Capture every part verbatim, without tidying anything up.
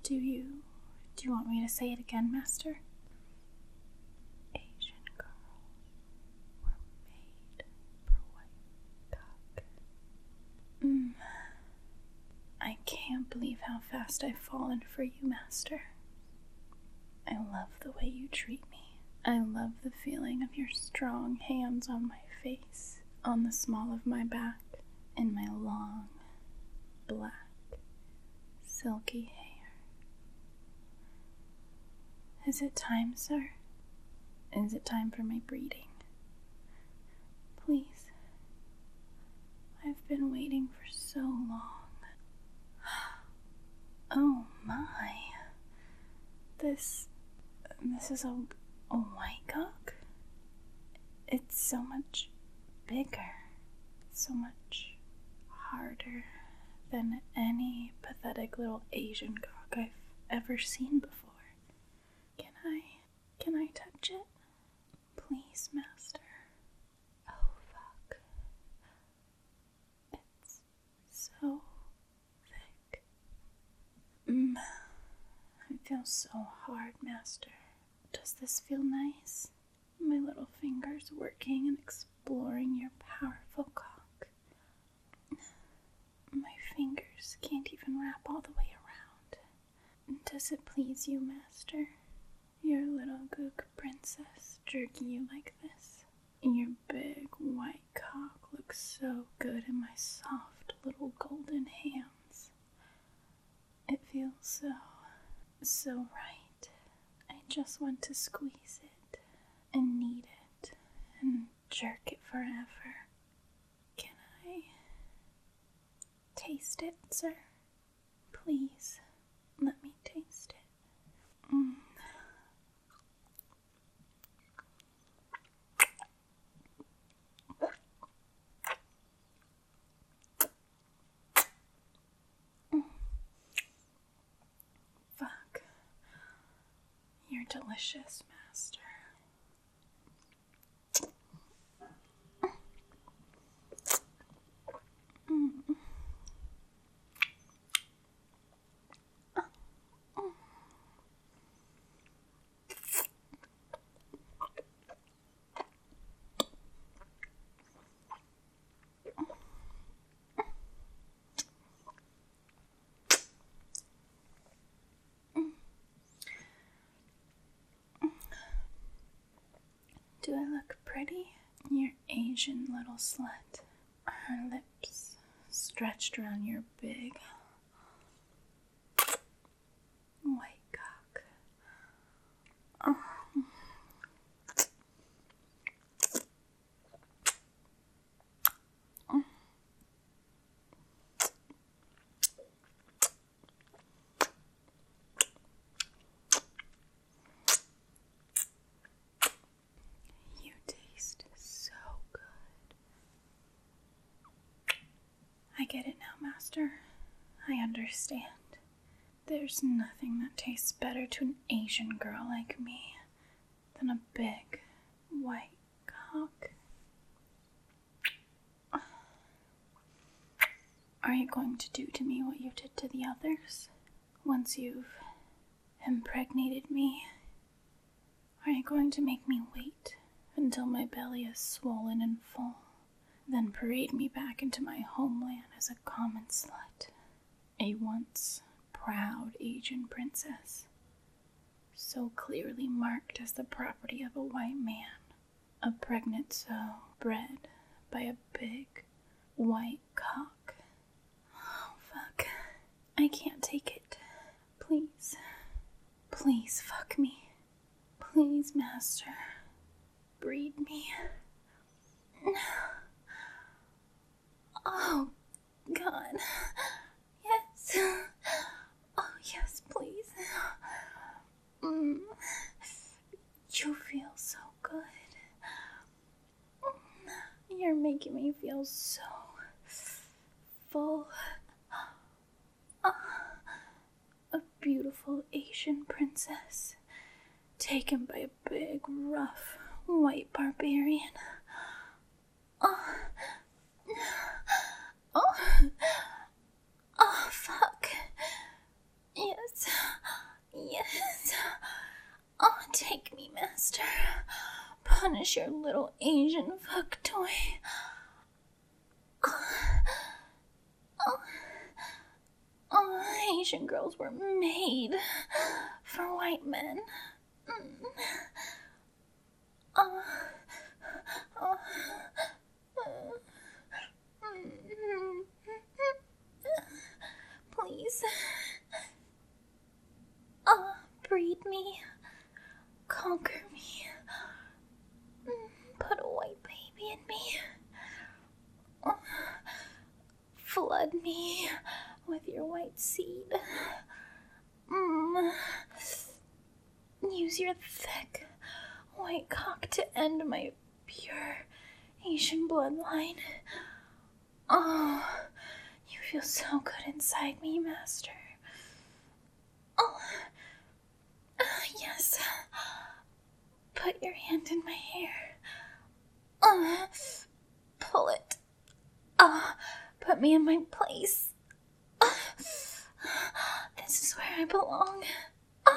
Do you... do you want me to say it again, Master? Asian girls were made for white cock. Mm. I can't believe how fast I've fallen for you, Master. I love the way you treat me. I love the feeling of your strong hands on my face, on the small of my back, and my long, black, silky hair. Is it time, sir? Is it time for my breeding? Please. I've been waiting for so long. Oh my. This... this is a, a white cock? It's so much bigger, so much harder than any pathetic little Asian cock I've ever seen before. Can I, can I touch it? Please, Master. Oh, fuck. It's so thick. Mm. It feels so hard, Master. Does this feel nice? My little fingers working and exploring your powerful cock. My fingers can't even wrap all the way around. Does it please you, Master? Your little gook princess jerking you like this. Your big white cock looks so good in my soft little golden hands. It feels so, so right. I just want to squeeze it and knead it and jerk it forever. Can I taste it, sir? Please, let me taste it. Mm. Fuck. You're delicious, Master. Do I look pretty? Your Asian little slut. Her lips stretched around your big white cock. Oh. I get it now, Master. I understand. There's nothing that tastes better to an Asian girl like me than a big, white cock. Are you going to do to me what you did to the others? Once you've impregnated me, are you going to make me wait until my belly is swollen and full? Then parade me back into my homeland as a common slut, a once proud Asian princess, so clearly marked as the property of a white man, a pregnant sow bred by a big white cock. Oh, fuck. I can't take it. Please, please fuck me. Please, Master, breed me. Oh, God. Yes. Oh, yes, please. Mm. You feel so good. You're making me feel so full. Oh, a beautiful Asian princess taken by a big, rough, white barbarian. Oh. Oh, oh, fuck. Yes. master. Punish your little Asian fuck toy. Oh, oh, Asian girls were made for white men. Mm. Oh, oh, mm. Please. Oh, breed me. Conquer me. Put a white baby in me. Oh, flood me with your white seed. Mm. Use your thick white cock to end my pure Asian bloodline. Oh, you feel so good inside me, master. Oh, yes. Put your hand in my hair. Uh, pull it. Uh, put me in my place. Uh, this is where I belong. Uh,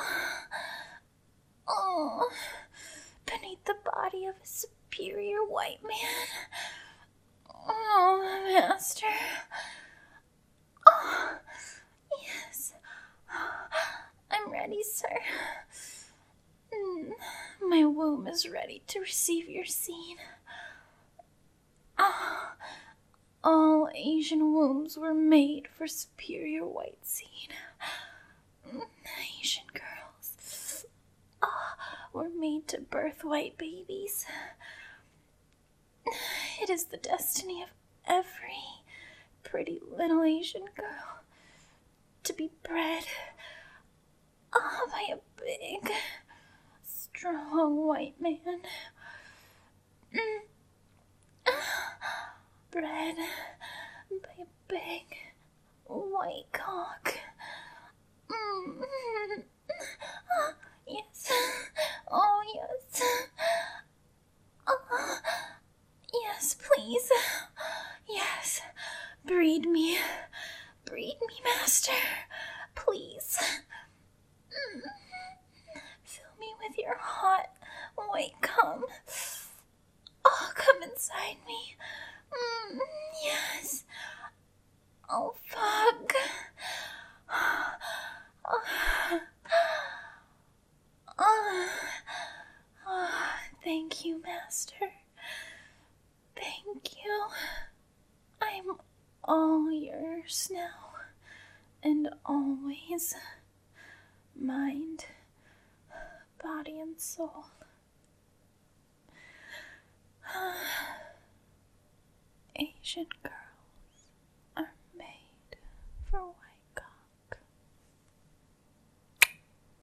oh, beneath the body of a superior white man. Oh, master. Oh, yes. I'm ready, sir. Mm, my womb is ready to receive your seed. Ah, all Asian wombs were made for superior white seed. Mm, Asian girls ah, were made to birth white babies. It is the destiny of every pretty little Asian girl to be bred ah, by a big, strong white man. Mm. Bred by a big white cock. Mm. Yes. Oh, yes. Oh, yes, please. Yes. Breed me. Breed me, master. Please. Mm. Fill me with your hot white cum. Oh, come inside me. Mm, yes. Oh, fuck. Oh, oh, oh, thank you, master. Thank you. I'm all yours now, and always. Mind, body, and soul. Asian girl.